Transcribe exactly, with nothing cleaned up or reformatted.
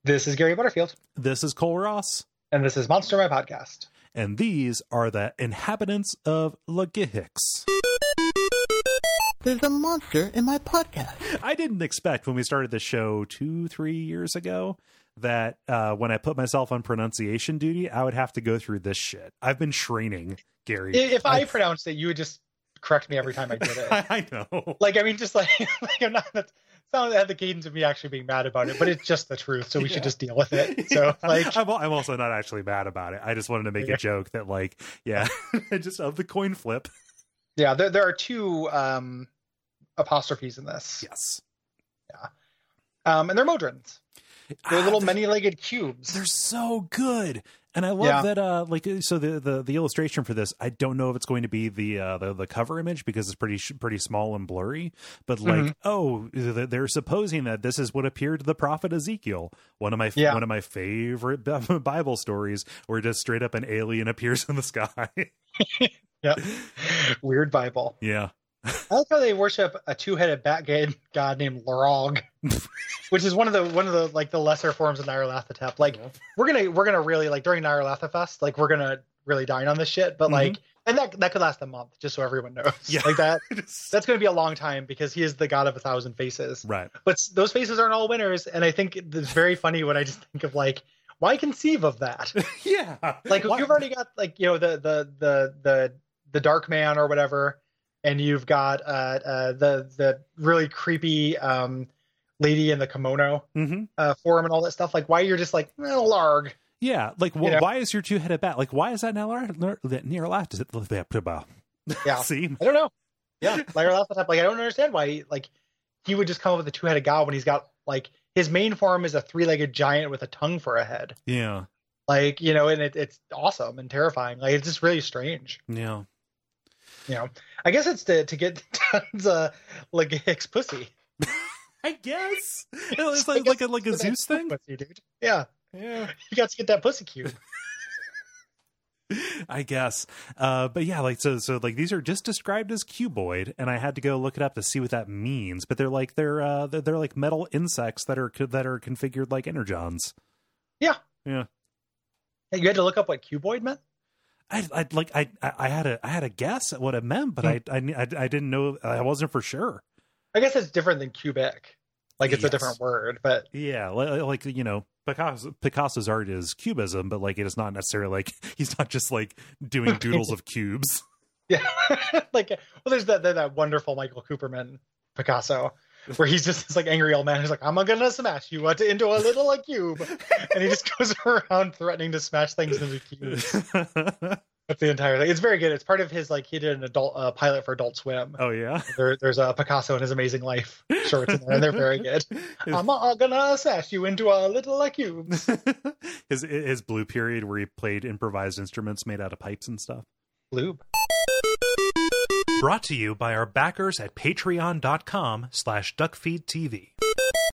This is Gary Butterfield. This is Cole Ross. And this is Monster My Podcast. And these are the inhabitants of Lagihix. There's a monster in my podcast. I didn't expect when we started the show two, three years ago that uh, when I put myself on pronunciation duty, I would have to go through this shit. I've been training, Gary. If I I've... pronounced it, you would just correct me every time I did it. I know. Like, I mean, just like, like I'm not, it's not that the cadence of me actually being mad about it, but it's just the truth. So we yeah. should just deal with it. So like, I'm, I'm also not actually mad about it. I just wanted to make okay. a joke that like, yeah, just of the coin flip. Yeah. There, there are two um, apostrophes in this. Yes. Yeah. Um, and they're Modrons. They're ah, little they're, many-legged cubes. They're so good. And I love yeah. that, uh, like, so the, the, the illustration for this, I don't know if it's going to be the, uh, the, the cover image because it's pretty, pretty small and blurry, but like, mm-hmm. oh, they're supposing that this is what appeared to the prophet Ezekiel. One of my, yeah. one of my favorite Bible stories where just straight up an alien appears in the sky. Yeah. Weird Bible. Yeah. I like how they worship a two-headed bat god named Lorog, which is one of the one of the like the lesser forms of Nyarlathotep. Like yeah. we're gonna we're gonna really like during Nyarlathotep, like we're gonna really dine on this shit. But mm-hmm. like, and that that could last a month, just so everyone knows. Yeah. Like that that's gonna be a long time because he is the god of a thousand faces. Right. But those faces aren't all winners, and I think it's very funny when I just think of like, why conceive of that? Yeah. Like why? You've already got like you know the the the the the Dark Man or whatever. And you've got uh, uh, the the really creepy um, lady in the kimono mm-hmm. uh, form and all that stuff. Like, why you're just like, well, larg. Yeah, like, well, you know? Why is your two-headed bat? Like, why is that now near left? Is it? Yeah, see, I don't know. Yeah, Nyarlathotep. Like, I don't understand why. Like, he would just come up with a two-headed god when he's got like his main form is a three-legged giant with a tongue for a head. Yeah, like you know, and it, it's awesome and terrifying. Like, it's just really strange. Yeah. You know, I guess it's to to get tons of like Hicks pussy. I guess it's like like a like a Zeus thing, pussy, dude. Yeah, yeah. You got to get that pussy cube. I guess, uh, but yeah, like so so like these are just described as cuboid, and I had to go look it up to see what that means. But they're like they're uh, they're, they're like metal insects that are that are configured like energons. Yeah, yeah. Hey, you had to look up what cuboid meant. I I like I I had a I had a guess at what it meant, but mm. I, I I didn't know. I wasn't for sure. I guess it's different than cubic, like it's yes. a different word. But yeah, like, like you know, Picasso, Picasso's art is cubism, but like it is not necessarily like he's not just like doing doodles of cubes. Yeah, like well, there's that that wonderful Michael Cooperman Picasso. Where he's just this like angry old man who's like, I'm gonna smash you into a little like cube, and he just goes around threatening to smash things into cubes. That's the entire thing. It's very good. It's part of his like he did an adult uh, pilot for Adult Swim. Oh yeah. There, there's a Picasso and His Amazing Life shorts in there, and they're very good. I'm uh, gonna smash you into a little like cubes. his his blue period where he played improvised instruments made out of pipes and stuff. Lube. Brought to you by our backers at patreon.com slash duckfeedtv.